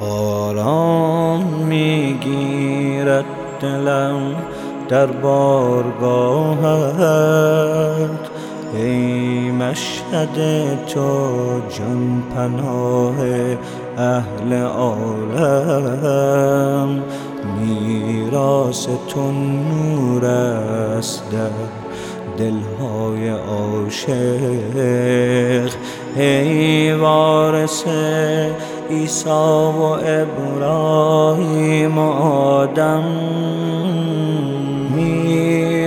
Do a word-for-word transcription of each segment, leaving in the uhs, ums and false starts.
آرام میگیرد دلم در بارگاهت، ای مشهد تو جان پناه اهل عالم. میراث تو نور است در دلهای عاشق، ای وارث عیسی و ابراهیم و آدم. می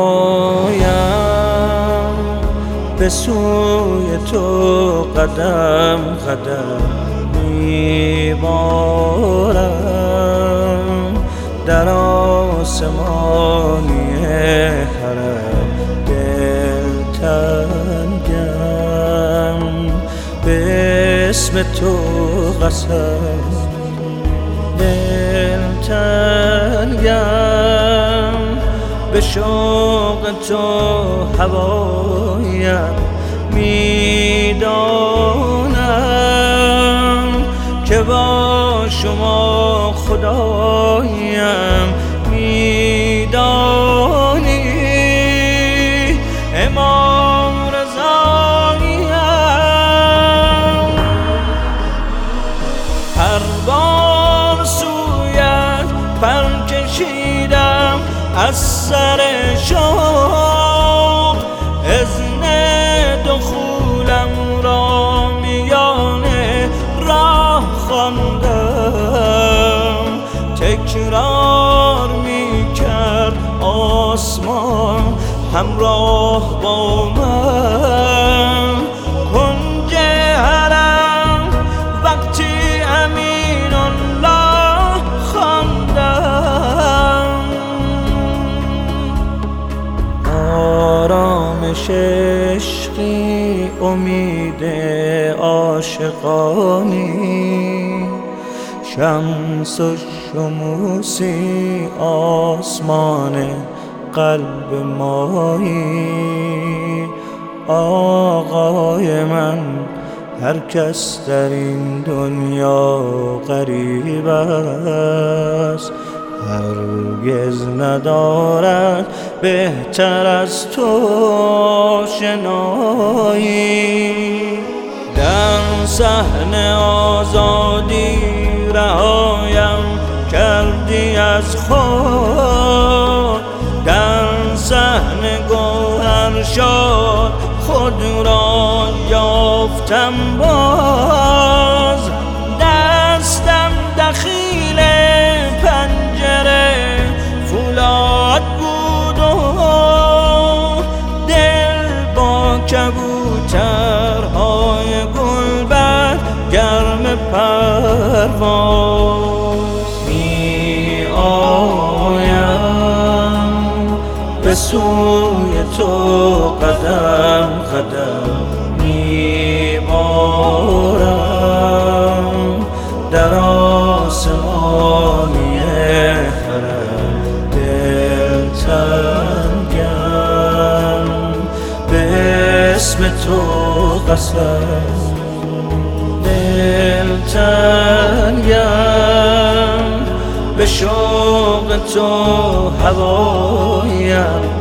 آیم به سوی تو قدم قدم، می بارم در آسمانی حرم. دلتنگم به اسم تو قسم، دلتنگم به شوق تو هوایم. میدانم که با شما خدایم، میدانی امام رضاییم. هر بار سویت پر کشیدم از سر شوق، اذن دخولم را میان راه خواندم. تکرار میکرد آسمان همراه با من، کنج حرم وقتی امین الله خواندم. آرامش عشقی امید عاشقانی، شمس و شموسی آسمان قلب مایی. آقای من هر کس در این دنیا غریب است، هرگز ندارد بهتر از تو شنایی. در صحن آزادی رهایم کردی از خود، در صحن گوهر شد خود را یافتم باز. دستم دخیل پنجره فولاد بود و دل با کبوترهای گلبر گرم پرواز. می آیم به سوی تو قدم قدم، می بارم در آسمانی حرم. دلتنگم به اسم تو قسم، دلتنگم به شوق تو هوایم.